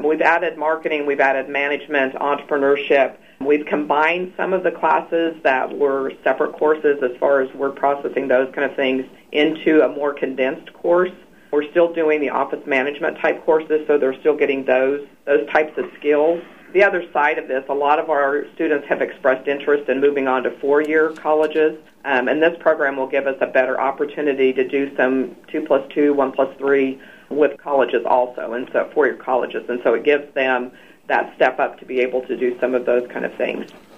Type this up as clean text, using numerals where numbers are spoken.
We've added marketing, we've added management, entrepreneurship. We've combined some of the classes that were separate courses as far as word processing, those kind of things, into a more condensed course. We're still doing the office management type courses, so they're still getting those types of skills. The other side of this, a lot of our students have expressed interest in moving on to four-year colleges, and this program will give us a better opportunity to do some 2+2, 1+3 with colleges also, and so four-year colleges. And so it gives them that step up to be able to do some of those kind of things.